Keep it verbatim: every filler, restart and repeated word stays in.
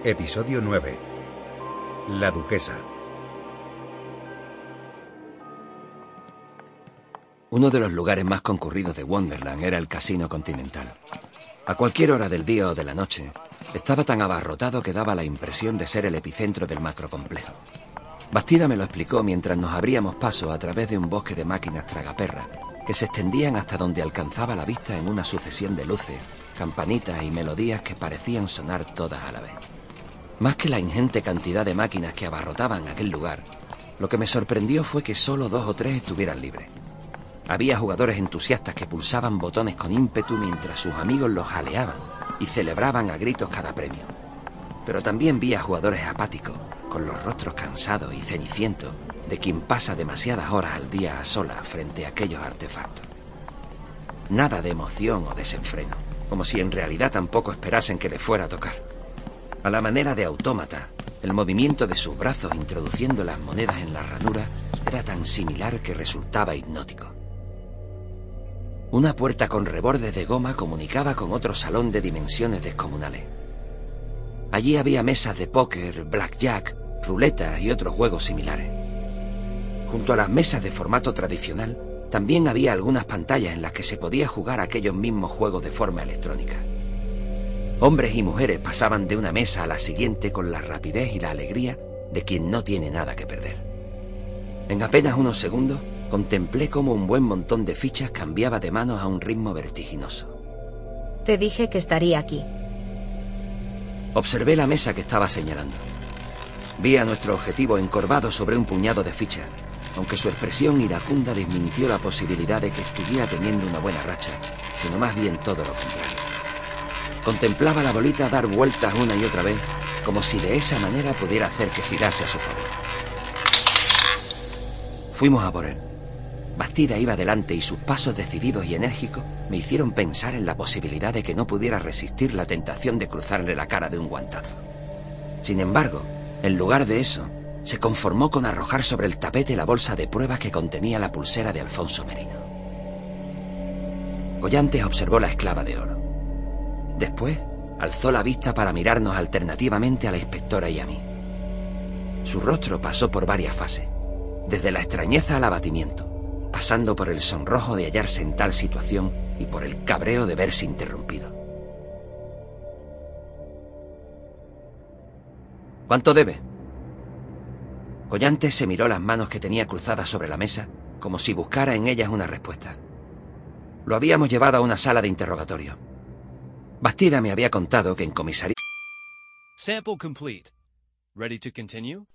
Episodio nueve. La Duquesa. Uno de los lugares más concurridos de Wonderland era el Casino Continental. A cualquier hora del día o de la noche, estaba tan abarrotado que daba la impresión de ser el epicentro del macrocomplejo. Bastida me lo explicó mientras nos abríamos paso a través de un bosque de máquinas tragaperras que se extendían hasta donde alcanzaba la vista en una sucesión de luces, campanitas y melodías que parecían sonar todas a la vez. Más que la ingente cantidad de máquinas que abarrotaban aquel lugar, lo que me sorprendió fue que solo dos o tres estuvieran libres. Había jugadores entusiastas que pulsaban botones con ímpetu mientras sus amigos los jaleaban y celebraban a gritos cada premio. Pero también vi a jugadores apáticos, con los rostros cansados y cenicientos, de quien pasa demasiadas horas al día a solas frente a aquellos artefactos. Nada de emoción o desenfreno, como si en realidad tampoco esperasen que les fuera a tocar. A la manera de autómata, el movimiento de sus brazos introduciendo las monedas en la ranura era tan similar que resultaba hipnótico. Una puerta con rebordes de goma comunicaba con otro salón de dimensiones descomunales. Allí había mesas de póker, blackjack, ruletas y otros juegos similares. Junto a las mesas de formato tradicional, también había algunas pantallas en las que se podía jugar aquellos mismos juegos de forma electrónica. Hombres y mujeres pasaban de una mesa a la siguiente con la rapidez y la alegría de quien no tiene nada que perder. En apenas unos segundos, contemplé cómo un buen montón de fichas cambiaba de manos a un ritmo vertiginoso. Te dije que estaría aquí. Observé la mesa que estaba señalando. Vi a nuestro objetivo encorvado sobre un puñado de fichas, aunque su expresión iracunda desmintió la posibilidad de que estuviera teniendo una buena racha, sino más bien todo lo contrario. Contemplaba la bolita dar vueltas una y otra vez, como si de esa manera pudiera hacer que girase a su favor. Fuimos a por él. Bastida iba delante y sus pasos decididos y enérgicos me hicieron pensar en la posibilidad de que no pudiera resistir la tentación de cruzarle la cara de un guantazo. Sin embargo, en lugar de eso, se conformó con arrojar sobre el tapete la bolsa de pruebas que contenía la pulsera de Alfonso Merino. Collantes observó la esclava de oro. Después, alzó la vista para mirarnos alternativamente a la inspectora y a mí. Su rostro pasó por varias fases, desde la extrañeza al abatimiento, pasando por el sonrojo de hallarse en tal situación y por el cabreo de verse interrumpido. ¿Cuánto debe? Collantes se miró las manos que tenía cruzadas sobre la mesa, como si buscara en ellas una respuesta. Lo habíamos llevado a una sala de interrogatorio. Bastida me había contado que en comisaría... Sample complete. Ready to continue?